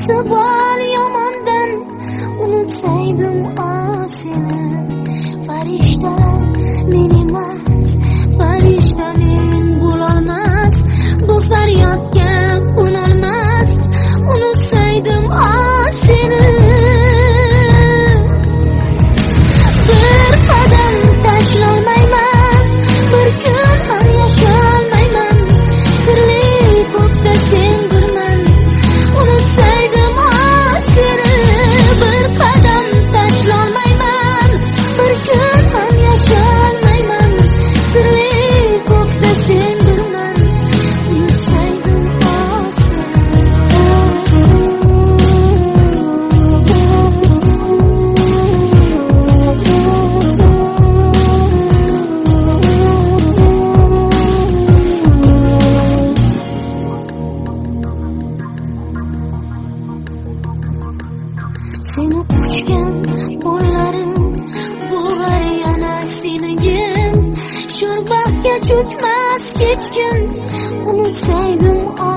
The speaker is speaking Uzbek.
sotib ol yomondan, unutsaydim seni. Farishtalar men emas, farishtaning bo'lolmas, bu faryodga qo'nolmas, unutsaydim seni. Bir qadam tashlolmayman, bir kun ham yasholmayman, sirli ko'kda sendirman, unutsaydim seni. Bir qadam tashlolmayman, bir kun ham yasholmayman, sirli ko'kda sendirman, unutsaydim seni quchgan qo'llarim bo'g'ar yana senigim, sho'rbaxga cho'kmas hech kim, unutsaydim